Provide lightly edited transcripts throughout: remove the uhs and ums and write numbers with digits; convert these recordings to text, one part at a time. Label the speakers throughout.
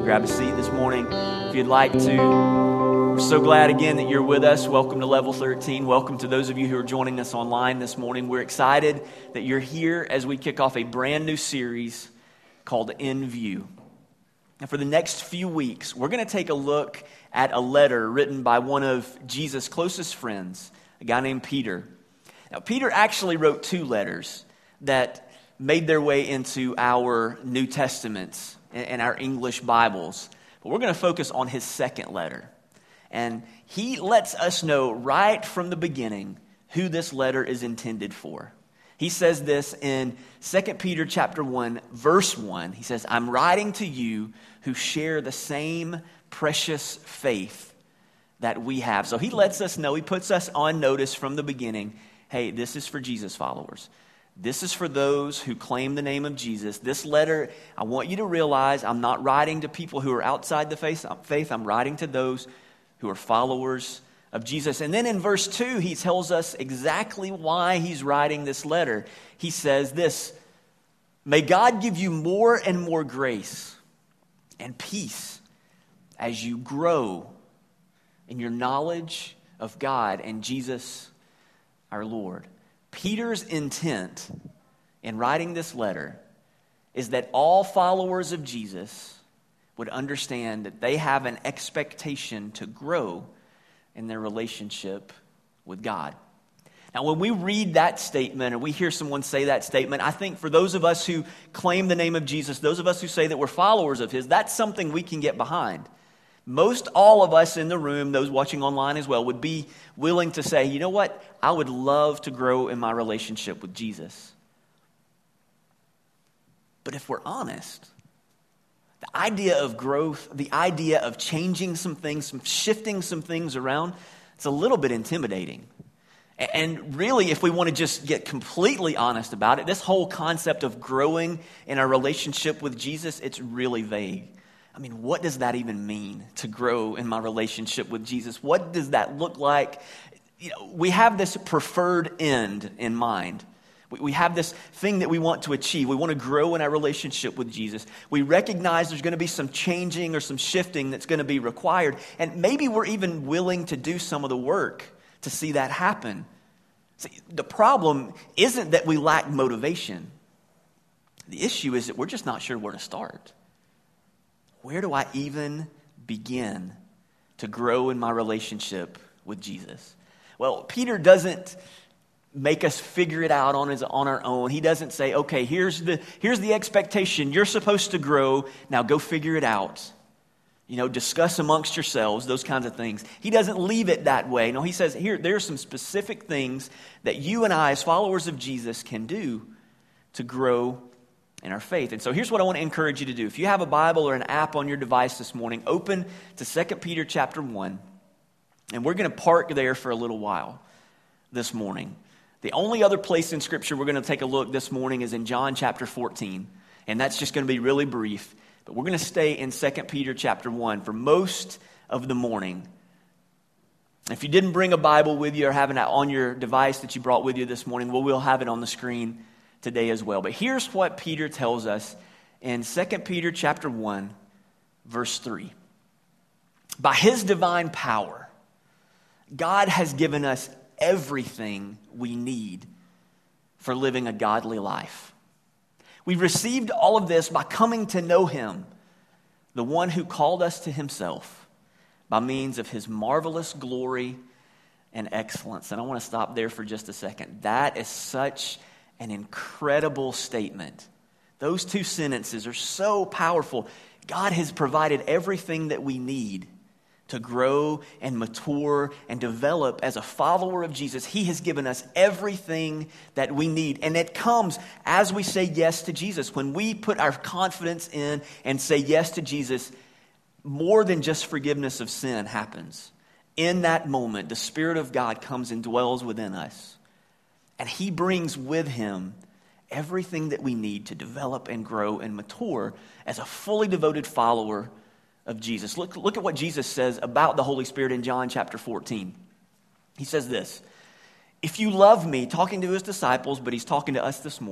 Speaker 1: grab a seat this morning if you'd like to. We're so glad again that you're with us. Welcome to Level 13. Welcome to those of you who are joining us online this morning. We're excited that you're here as we kick off a brand new series called In View. And for the next few weeks, we're going to take a look at a letter written by one of Jesus' closest friends, a guy named Peter. Now, Peter actually wrote two letters that made their way into our New Testaments and our English Bibles. But we're going to focus on his second letter. And he lets us know right from the beginning who this letter is intended for. He says this in 2 Peter chapter 1, verse 1. He says, I'm writing to you who share the same precious faith that we have. So he lets us know, he puts us on notice from the beginning, hey, this is for Jesus followers. This is for those who claim the name of Jesus. This letter, I want you to realize, I'm not writing to people who are outside the faith. I'm writing to those who are followers of Jesus. And then in verse 2, he tells us exactly why he's writing this letter. He says this, may God give you more and more grace and peace as you grow in your knowledge of God and Jesus our Lord. Peter's intent in writing this letter is that all followers of Jesus would understand that they have an expectation to grow in their relationship with God. Now, when we read that statement or we hear someone say that statement, I think for those of us who claim the name of Jesus, those of us who say that we're followers of his, that's something we can get behind. Most all of us in the room, those watching online as well, would be willing to say, you know what? I would love to grow in my relationship with Jesus. But if we're honest, the idea of growth, the idea of changing some things, shifting some things around, it's a little bit intimidating. And really, if we want to just get completely honest about it, this whole concept of growing in our relationship with Jesus, it's really vague. I mean, what does that even mean, to grow in my relationship with Jesus? What does that look like? You know, we have this preferred end in mind. We have this thing that we want to achieve. We want to grow in our relationship with Jesus. We recognize there's going to be some changing or some shifting that's going to be required. And maybe we're even willing to do some of the work to see that happen. See, the problem isn't that we lack motivation. The issue is that we're just not sure where to start. Where do I even begin to grow in my relationship with Jesus? Well, Peter doesn't make us figure it out on our own. He doesn't say, okay, here's the expectation. You're supposed to grow. Now go figure it out. You know, discuss amongst yourselves, those kinds of things. He doesn't leave it that way. No, he says, here, there are some specific things that you and I, as followers of Jesus, can do to grow in our faith. And so here's what I want to encourage you to do. If you have a Bible or an app on your device this morning, open to 2 Peter chapter 1. And we're going to park there for a little while this morning. The only other place in Scripture we're going to take a look this morning is in John chapter 14. And that's just going to be really brief. But we're going to stay in 2 Peter chapter 1 for most of the morning. If you didn't bring a Bible with you or have it on your device that you brought with you this morning, we'll have it on the screen today as well. But here's what Peter tells us in 2 Peter chapter 1, verse 3. By his divine power, God has given us everything we need for living a godly life. We received all of this by coming to know him, the one who called us to himself by means of his marvelous glory and excellence. And I want to stop there for just a second. That is such an incredible statement. Those two sentences are so powerful. God has provided everything that we need to grow and mature and develop as a follower of Jesus. He has given us everything that we need. And it comes as we say yes to Jesus. When we put our confidence in and say yes to Jesus, more than just forgiveness of sin happens. In that moment, the Spirit of God comes and dwells within us. And he brings with him everything that we need to develop and grow and mature as a fully devoted follower of Jesus. Look at what Jesus says about the Holy Spirit in John chapter 14. He says this, if you love me, talking to his disciples, but he's talking to us this morning,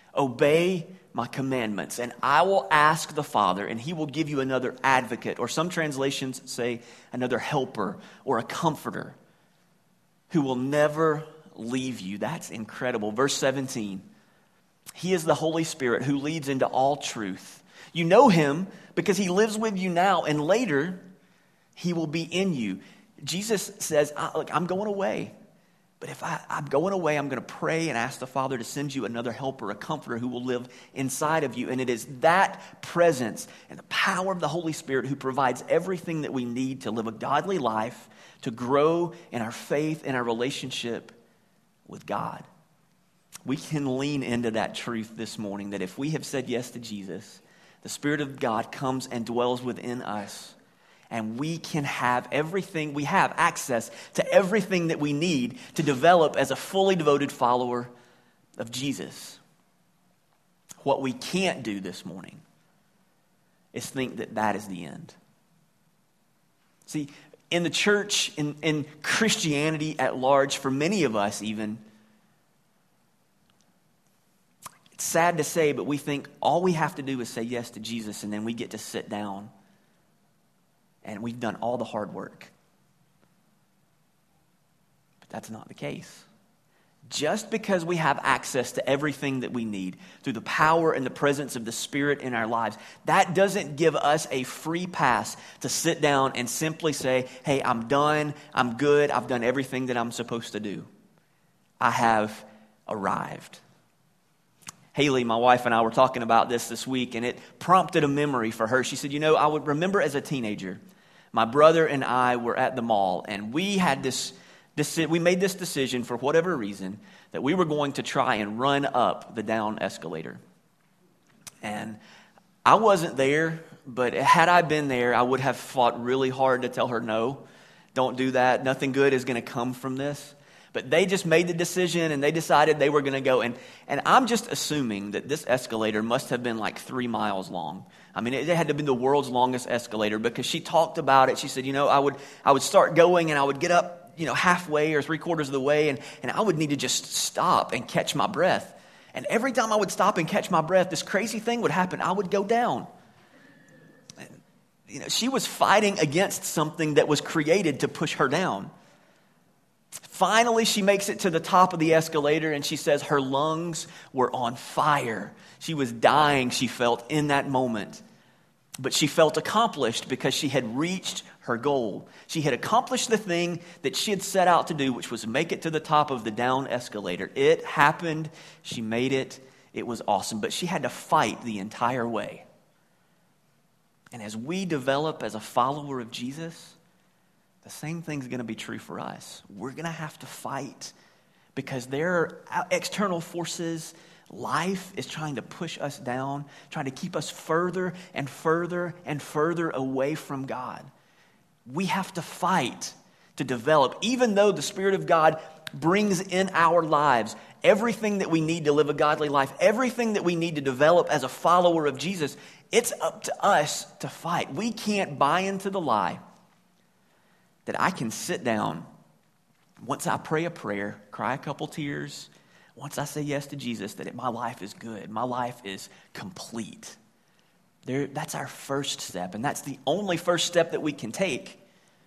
Speaker 1: Obey my commandments, and I will ask the Father, and he will give you another advocate, or some translations say another helper or a comforter who will never leave you. That's incredible. Verse 17, he is the Holy Spirit who leads into all truth. You know him because he lives with you now, and later he will be in you. Jesus says, look, I'm going away. But if I'm going away, I'm going to pray and ask the Father to send you another helper, a comforter who will live inside of you. And it is that presence and the power of the Holy Spirit who provides everything that we need to live a godly life, to grow in our faith and our relationship with God. We can lean into that truth this morning, that if we have said yes to Jesus, the Spirit of God comes and dwells within us. And we can have everything, we have access to everything that we need to develop as a fully devoted follower of Jesus. What we can't do this morning is think that that is the end. See, in the church, in Christianity at large, for many of us even, it's sad to say, but we think all we have to do is say yes to Jesus and then we get to sit down and we've done all the hard work. But that's not the case. Just because we have access to everything that we need through the power and the presence of the Spirit in our lives, that doesn't give us a free pass to sit down and simply say, hey, I'm done, I'm good, I've done everything that I'm supposed to do. I have arrived. Haley, my wife, and I were talking about this week, and it prompted a memory for her. She said, I would remember as a teenager, my brother and I were at the mall, and we made this decision for whatever reason that we were going to try and run up the down escalator. And I wasn't there, but had I been there, I would have fought really hard to tell her, no, don't do that. Nothing good is going to come from this. But they just made the decision, and they decided they were going to go. And I'm just assuming that this escalator must have been like 3 miles long. I mean, it had to have been the world's longest escalator, because she talked about it. She said, I would start going, and I would get up, halfway or 3/4 of the way, and I would need to just stop and catch my breath. And every time I would stop and catch my breath, this crazy thing would happen. I would go down. She was fighting against something that was created to push her down. Finally, she makes it to the top of the escalator, and she says her lungs were on fire. She was dying, she felt, in that moment. But she felt accomplished because she had reached her goal. She had accomplished the thing that she had set out to do, which was make it to the top of the down escalator. It happened. She made it. It was awesome. But she had to fight the entire way. And as we develop as a follower of Jesus, the same thing's going to be true for us. We're going to have to fight because there are external forces. Life is trying to push us down, trying to keep us further and further and further away from God. We have to fight to develop, even though the Spirit of God brings in our lives everything that we need to live a godly life, everything that we need to develop as a follower of Jesus. It's up to us to fight. We can't buy into the lie that I can sit down once I pray a prayer, cry a couple tears, once I say yes to Jesus, that my life is good. My life is complete. That's our first step, and that's the only first step that we can take.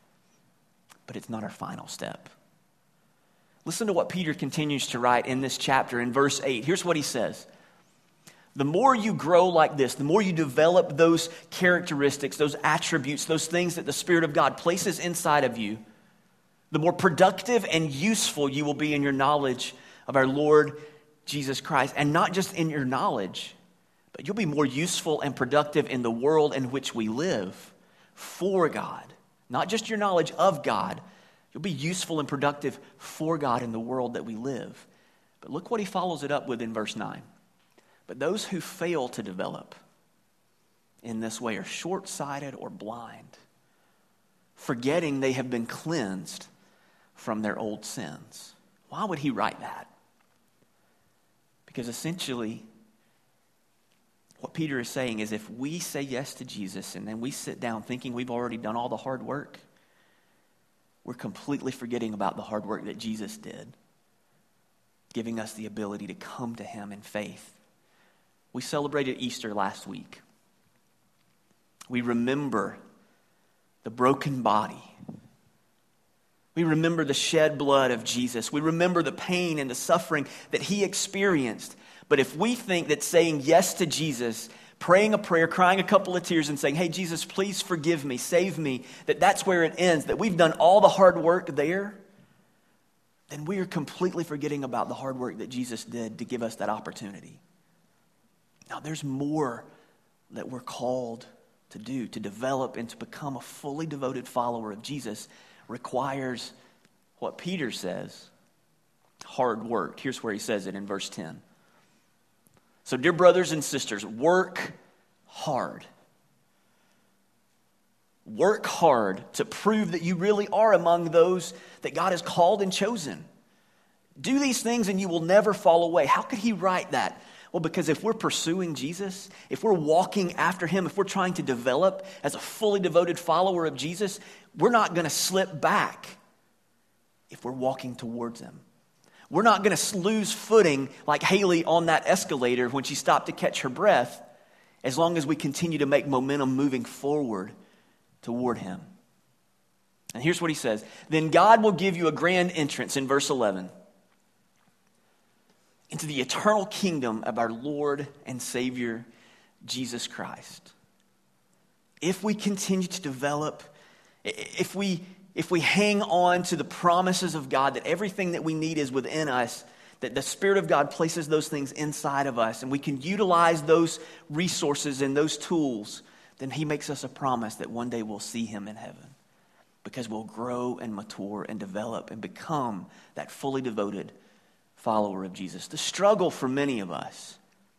Speaker 1: But it's not our final step. Listen to what Peter continues to write in this chapter in verse 8. Here's what he says. The more you grow like this, the more you develop those characteristics, those attributes, those things that the Spirit of God places inside of you, the more productive and useful you will be in your knowledge of our Lord Jesus Christ. And not just in your knowledge, but you'll be more useful and productive in the world in which we live for God. Not just your knowledge of God. You'll be useful and productive for God in the world that we live. But look what he follows it up with in verse 9. But those who fail to develop in this way are short-sighted or blind, forgetting they have been cleansed from their old sins. Why would he write that? Because essentially, what Peter is saying is if we say yes to Jesus and then we sit down thinking we've already done all the hard work, we're completely forgetting about the hard work that Jesus did, giving us the ability to come to him in faith We celebrated Easter last week. We remember the broken body. We remember the shed blood of Jesus. We remember the pain and the suffering that he experienced. But if we think that saying yes to Jesus, praying a prayer, crying a couple of tears and saying, hey, Jesus, please forgive me, save me, that's where it ends, that we've done all the hard work there, then we are completely forgetting about the hard work that Jesus did to give us that opportunity. Now, there's more that we're called to do, to develop and to become a fully devoted follower of Jesus requires what Peter says, hard work. Here's where he says it in verse 10. So, dear brothers and sisters, work hard. Work hard to prove that you really are among those that God has called and chosen. Do these things and you will never fall away. How could he write that? Well, because if we're pursuing Jesus, if we're walking after him, if we're trying to develop as a fully devoted follower of Jesus, we're not going to slip back if we're walking towards him. We're not going to lose footing like Haley on that escalator when she stopped to catch her breath, as long as we continue to make momentum moving forward toward him. And here's what he says. Then God will give you a grand entrance in verse 11 into the eternal kingdom of our Lord and Savior, Jesus Christ. If we continue to develop, if we hang on to the promises of God, that everything that we need is within us, that the Spirit of God places those things inside of us, and we can utilize those resources and those tools, then he makes us a promise that one day we'll see him in heaven, because we'll grow and mature and develop and become that fully devoted follower of Jesus. The struggle for many of us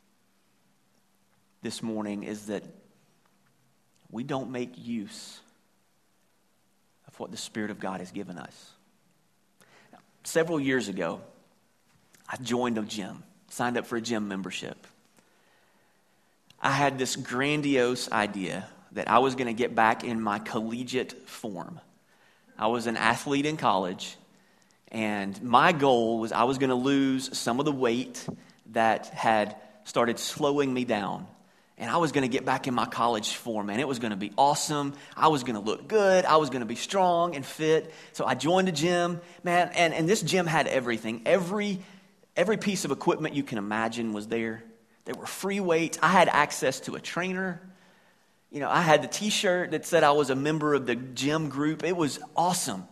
Speaker 1: this morning is that we don't make use of what the Spirit of God has given us. Now, several years ago, I joined a gym, signed up for a gym membership. I had this grandiose idea that I was going to get back in my collegiate form. I was an athlete in college, and my goal was I was going to lose some of the weight that had started slowing me down. And I was going to get back in my college form, and it was going to be awesome. I was going to look good. I was going to be strong and fit. So I joined a gym, man, and this gym had everything. Every piece of equipment you can imagine was there. There were free weights. I had access to a trainer. You know, I had the t-shirt that said I was a member of the gym group. It was awesome.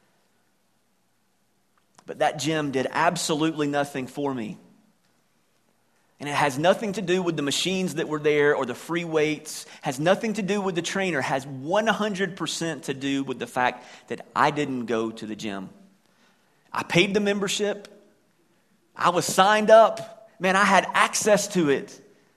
Speaker 1: But that gym did absolutely nothing for me. And it has nothing to do with the machines that were there or the free weights. Has nothing to do with the trainer. Has 100% to do with the fact that I didn't go to the gym. I paid the membership. I was signed up. Man, I had access to it.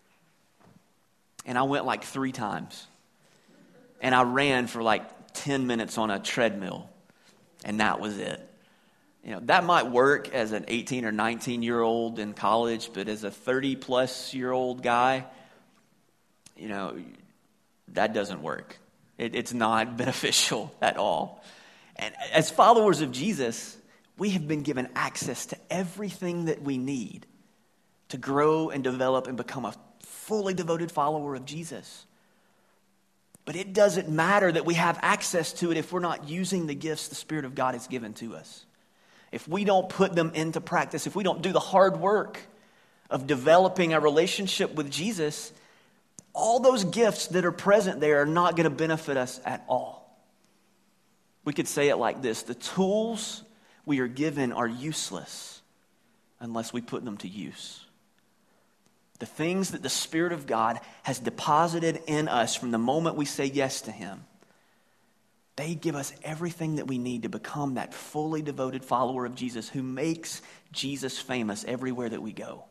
Speaker 1: And I went like 3 times. And I ran for like 10 minutes on a treadmill. And that was it. You know, that might work as an 18 or 19-year-old in college, but as a 30-plus-year-old guy, you know, that doesn't work. It's not beneficial at all. And as followers of Jesus, we have been given access to everything that we need to grow and develop and become a fully devoted follower of Jesus. But it doesn't matter that we have access to it if we're not using the gifts the Spirit of God has given to us. If we don't put them into practice, if we don't do the hard work of developing a relationship with Jesus, all those gifts that are present there are not going to benefit us at all. We could say it like this: the tools we are given are useless unless we put them to use. The things that the Spirit of God has deposited in us from the moment we say yes to him, they give us everything that we need to become that fully devoted follower of Jesus who makes Jesus famous everywhere that we go.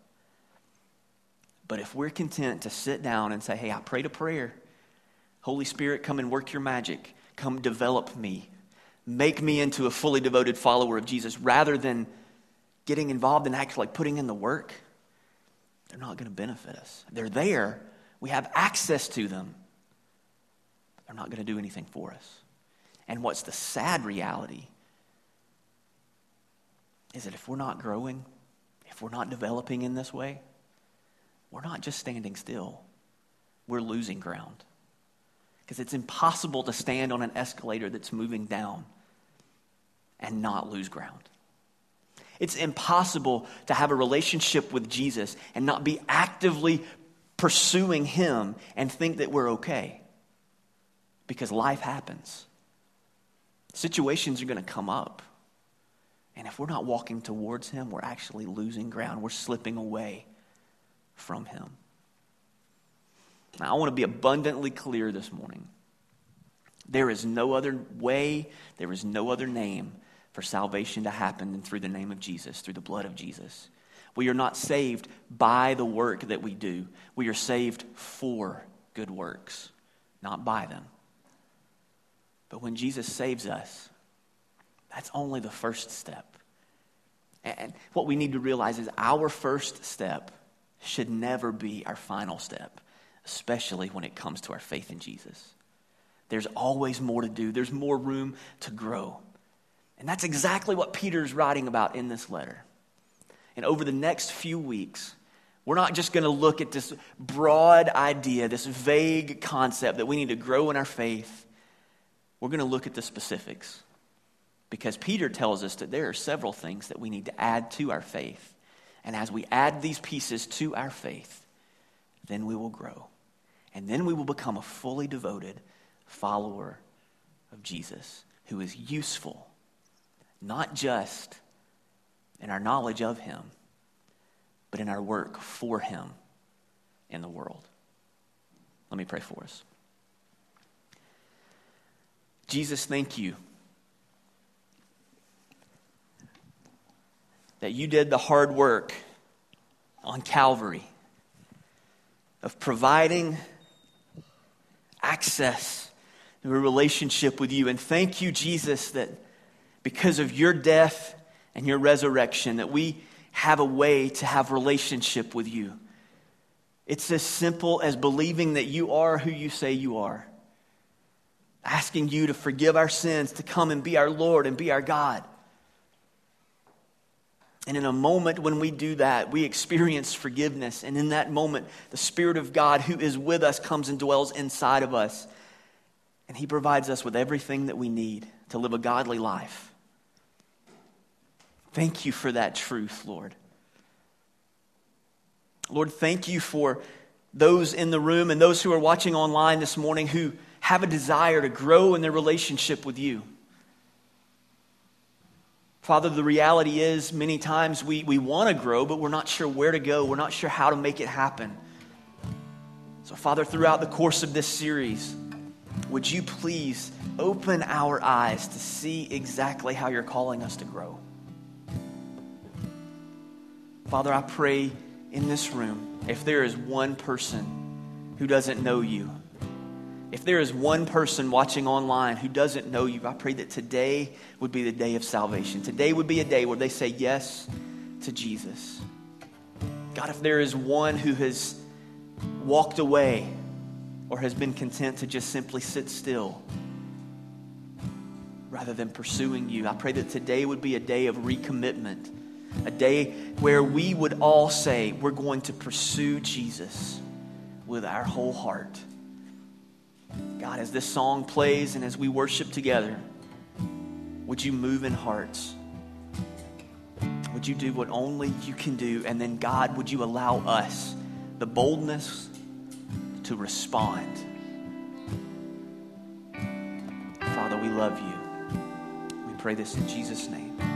Speaker 1: But if we're content to sit down and say, hey, I prayed a prayer. Holy Spirit, come and work your magic. Come develop me. Make me into a fully devoted follower of Jesus, rather than getting involved in actually putting in the work, they're not going to benefit us. They're there. We have access to them. But they're not going to do anything for us. And what's the sad reality is that if we're not growing, if we're not developing in this way, we're not just standing still. We're losing ground. Because it's impossible to stand on an escalator that's moving down and not lose ground. It's impossible to have a relationship with Jesus and not be actively pursuing him and think that we're okay. Because life happens. Situations are going to come up. And if we're not walking towards him, we're actually losing ground. We're slipping away from him. Now, I want to be abundantly clear this morning. There is no other way, there is no other name for salvation to happen than through the name of Jesus, through the blood of Jesus. We are not saved by the work that we do. We are saved for good works, not by them. But when Jesus saves us, that's only the first step. And what we need to realize is our first step should never be our final step, especially when it comes to our faith in Jesus. There's always more to do. There's more room to grow. And that's exactly what Peter's writing about in this letter. And over the next few weeks, we're not just going to look at this broad idea, this vague concept that we need to grow in our faith. We're going to look at the specifics. Because Peter tells us that there are several things that we need to add to our faith. And as we add these pieces to our faith, then we will grow. And then we will become a fully devoted follower of Jesus who is useful, not just in our knowledge of him, but in our work for him in the world. Let me pray for us. Jesus, thank you that you did the hard work on Calvary of providing access to a relationship with you. And thank you, Jesus, that because of your death and your resurrection, that we have a way to have relationship with you. It's as simple as believing that you are who you say you are. Asking you to forgive our sins, to come and be our Lord and be our God. And in a moment when we do that, we experience forgiveness. And in that moment, the Spirit of God who is with us comes and dwells inside of us. And he provides us with everything that we need to live a godly life. Thank you for that truth, Lord. Lord, thank you for those in the room and those who are watching online this morning who have a desire to grow in their relationship with you. Father, the reality is many times we want to grow, but we're not sure where to go. We're not sure how to make it happen. So, Father, throughout the course of this series, would you please open our eyes to see exactly how you're calling us to grow? Father, I pray in this room, if there is one person who doesn't know you, if there is one person watching online who doesn't know you, I pray that today would be the day of salvation. Today would be a day where they say yes to Jesus. God, if there is one who has walked away or has been content to just simply sit still rather than pursuing you, I pray that today would be a day of recommitment, a day where we would all say we're going to pursue Jesus with our whole heart. God, as this song plays and as we worship together, would you move in hearts? Would you do what only you can do? And then, God, would you allow us the boldness to respond? Father, we love you. We pray this in Jesus' name.